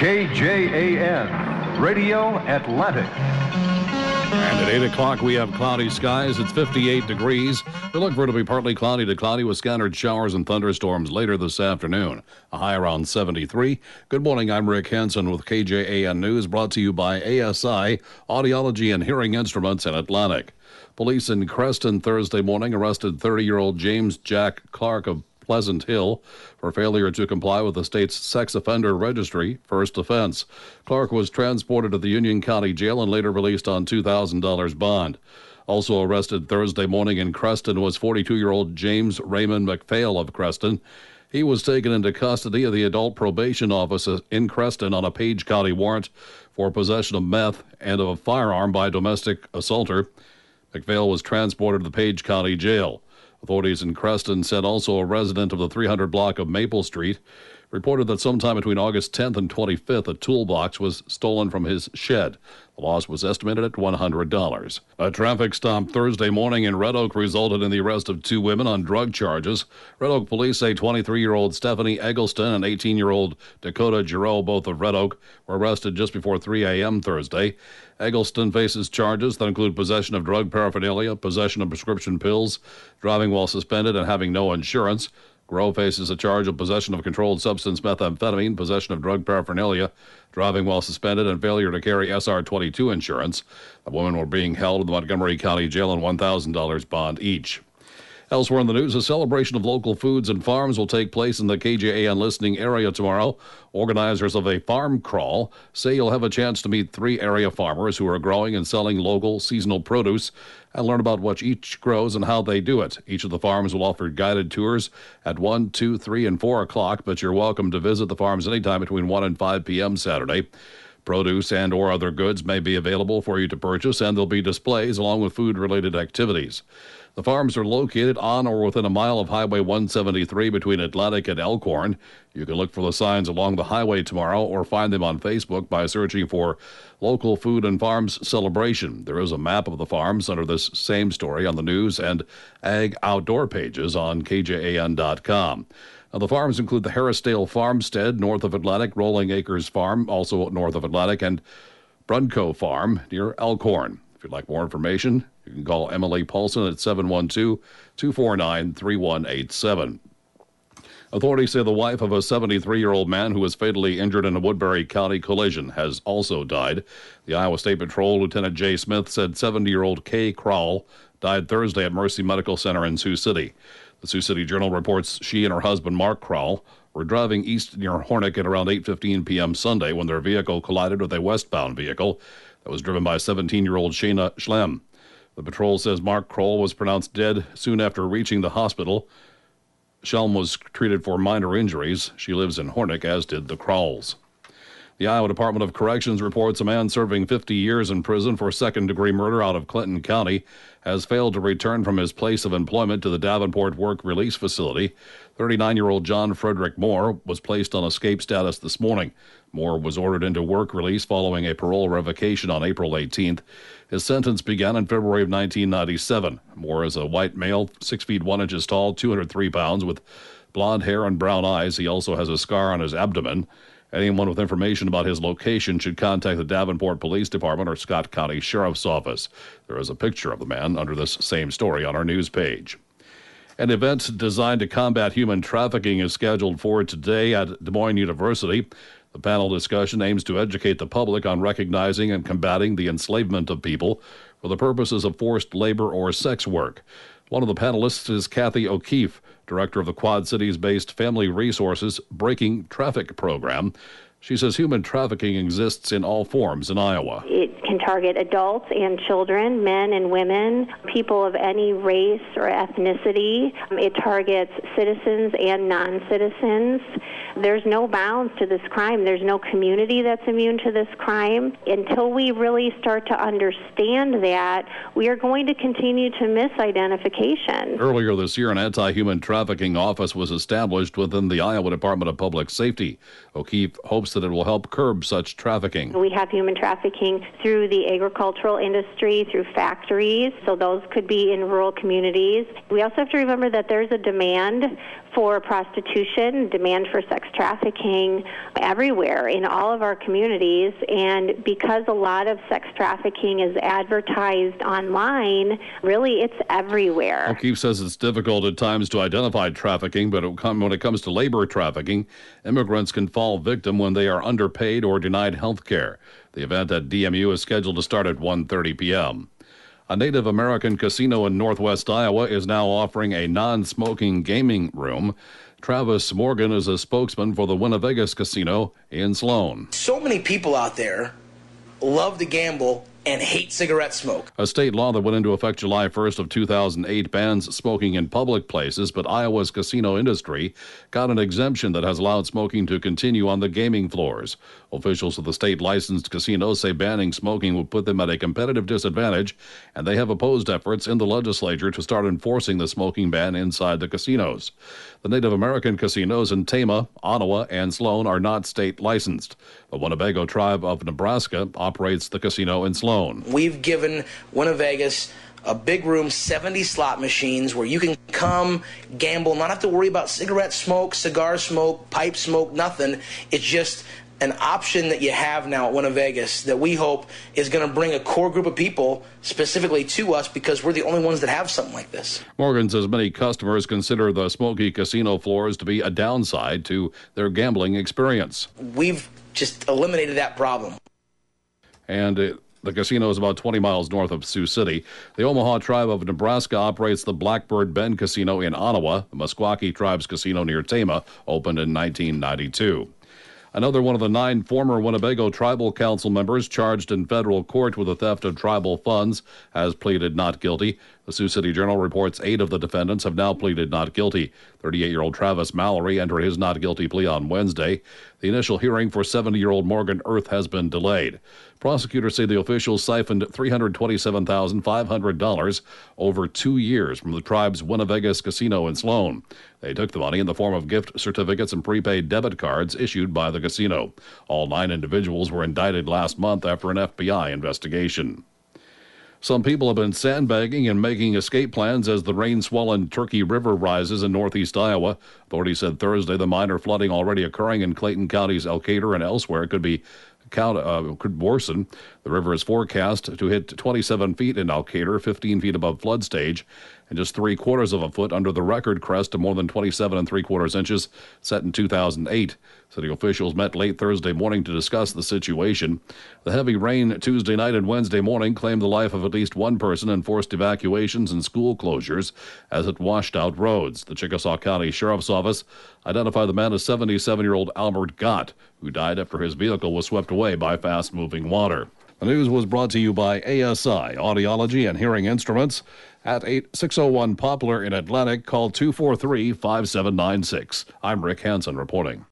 KJAN, Radio Atlantic. And at 8 o'clock, we have cloudy skies. It's 58 degrees. We look for it to be partly cloudy to cloudy with scattered showers and thunderstorms later this afternoon. A high around 73. Good morning, I'm Rick Hansen with KJAN News, brought to you by ASI, Audiology and Hearing Instruments in Atlantic. Police in Creston Thursday morning arrested 30-year-old James Jack Clark of Pleasant Hill for failure to comply with the state's sex offender registry first offense. Clark was transported to the Union County Jail and later released on $2,000 bond. Also arrested Thursday morning in Creston was 42-year-old James Raymond McPhail of Creston. He was taken into custody of the Adult Probation Office in Creston on a Page County warrant for possession of meth and of a firearm by a domestic assaulter. McPhail was transported to the Page County Jail. Authorities in Creston said also a resident of the 300 block of Maple Street reported that sometime between August 10th and 25th, a toolbox was stolen from his shed. The loss was estimated at $100. A traffic stop Thursday morning in Red Oak resulted in the arrest of two women on drug charges. Red Oak police say 23-year-old Stephanie Eggleston and 18-year-old Dakota Giroux, both of Red Oak, were arrested just before 3 a.m. Thursday. Eggleston faces charges that include possession of drug paraphernalia, possession of prescription pills, driving while suspended, and having no insurance. Giroux faces a charge of possession of controlled substance methamphetamine, possession of drug paraphernalia, driving while suspended, and failure to carry SR-22 insurance. The women were being held in the Montgomery County Jail on $1,000 bond each. Elsewhere in the news, a celebration of local foods and farms will take place in the KJAN listening area tomorrow. Organizers of a farm crawl say you'll have a chance to meet three area farmers who are growing and selling local seasonal produce and learn about what each grows and how they do it. Each of the farms will offer guided tours at 1, 2, 3, and 4 o'clock, but you're welcome to visit the farms anytime between 1 and 5 p.m. Saturday. Produce and or other goods may be available for you to purchase, and there'll be displays along with food-related activities. The farms are located on or within a mile of Highway 173 between Atlantic and Elkhorn. You can look for the signs along the highway tomorrow or find them on Facebook by searching for Local Food and Farms Celebration. There is a map of the farms under this same story on the news and ag outdoor pages on KJAN.com. Now, the farms include the Harrisdale Farmstead, north of Atlantic, Rolling Acres Farm, also north of Atlantic, and Brunco Farm near Elkhorn. If you'd like more information, you can call Emily Paulson at 712-249-3187. Authorities say the wife of a 73-year-old man who was fatally injured in a Woodbury County collision has also died. The Iowa State Patrol Lieutenant Jay Smith said 70-year-old Kay Crowell died Thursday at Mercy Medical Center in Sioux City. The Sioux City Journal reports she and her husband, Mark Crowell, were driving east near Hornick at around 8:15 p.m. Sunday when their vehicle collided with a westbound vehicle that was driven by 17-year-old Shayna Schlem. The patrol says Mark Kroll was pronounced dead soon after reaching the hospital. Schlem was treated for minor injuries. She lives in Hornick, as did the Crowells. The Iowa Department of Corrections reports a man serving 50 years in prison for second-degree murder out of Clinton County has failed to return from his place of employment to the Davenport Work Release Facility. 39-year-old John Frederick Moore was placed on escape status this morning. Moore was ordered into work release following a parole revocation on April 18th. His sentence began in February of 1997. Moore is a white male, 6 feet 1 inches tall, 203 pounds, with blonde hair and brown eyes. He also has a scar on his abdomen. Anyone with information about his location should contact the Davenport Police Department or Scott County Sheriff's Office. There is a picture of the man under this same story on our news page. An event designed to combat human trafficking is scheduled for today at Des Moines University. The panel discussion aims to educate the public on recognizing and combating the enslavement of people for the purposes of forced labor or sex work. One of the panelists is Kathy O'Keefe, director of the Quad Cities-based Family Resources Breaking Traffic program. She says human trafficking exists in all forms in Iowa. It can target adults and children, men and women, people of any race or ethnicity. It targets citizens and non-citizens. There's no bounds to this crime. There's no community that's immune to this crime. Until we really start to understand that, we are going to continue to miss identification. Earlier this year, an anti-human trafficking office was established within the Iowa Department of Public Safety. O'Keefe hopes that it will help curb such trafficking. We have human trafficking through the agricultural industry, through factories, so those could be in rural communities. We also have to remember that there's a demand for prostitution, demand for sex trafficking everywhere in all of our communities. And because a lot of sex trafficking is advertised online, really it's everywhere. O'Keefe says it's difficult at times to identify trafficking, but when it comes to labor trafficking, immigrants can fall victim when they are underpaid or denied health care. The event at DMU is scheduled to start at 1:30 p.m. A Native American casino in northwest Iowa is now offering a non-smoking gaming room. Travis Morgan is a spokesman for the Winnevegas Casino in Sloan. So many people out there love to gamble and hate cigarette smoke. A state law that went into effect July 1st of 2008 bans smoking in public places, but Iowa's casino industry got an exemption that has allowed smoking to continue on the gaming floors. Officials of the state-licensed casinos say banning smoking would put them at a competitive disadvantage, and they have opposed efforts in the legislature to start enforcing the smoking ban inside the casinos. The Native American casinos in Tama, Ottawa, and Sloan are not state-licensed. The Winnebago Tribe of Nebraska operates the casino in Sloan. We've given Winnevegas a big room, 70 slot machines where you can come, gamble, not have to worry about cigarette smoke, cigar smoke, pipe smoke, nothing. It's just an option that you have now at Winnevegas that we hope is going to bring a core group of people specifically to us because we're the only ones that have something like this. Morgan says many customers consider the smoky casino floors to be a downside to their gambling experience. We've just eliminated that problem. And the casino is about 20 miles north of Sioux City. The Omaha Tribe of Nebraska operates the Blackbird Bend Casino in Ottawa. The Meskwaki Tribe's casino near Tama opened in 1992. Another one of the 9 former Winnebago Tribal Council members charged in federal court with the theft of tribal funds has pleaded not guilty. The Sioux City Journal reports 8 of the defendants have now pleaded not guilty. 38-year-old Travis Mallory entered his not guilty plea on Wednesday. The initial hearing for 70-year-old Morgan Earth has been delayed. Prosecutors say the officials siphoned $327,500 over 2 years from the tribe's Winnevegas Casino in Sloan. They took the money in the form of gift certificates and prepaid debit cards issued by the casino. All 9 individuals were indicted last month after an FBI investigation. Some people have been sandbagging and making escape plans as the rain-swollen Turkey River rises in northeast Iowa. Authorities said Thursday the minor flooding already occurring in Clayton County's Elkader and elsewhere could worsen. The river is forecast to hit 27 feet in Elkader, 15 feet above flood stage, and just 3/4 of a foot under the record crest of more than 27 3/4 inches set in 2008. City officials met late Thursday morning to discuss the situation. The heavy rain Tuesday night and Wednesday morning claimed the life of at least one person and forced evacuations and school closures as it washed out roads. The Chickasaw County Sheriff's Office identified the man as 77-year-old Albert Gott, who died after his vehicle was swept away by fast-moving water. The news was brought to you by ASI, Audiology and Hearing Instruments. At 601 Poplar in Atlantic, call 243-5796. I'm Rick Hansen reporting.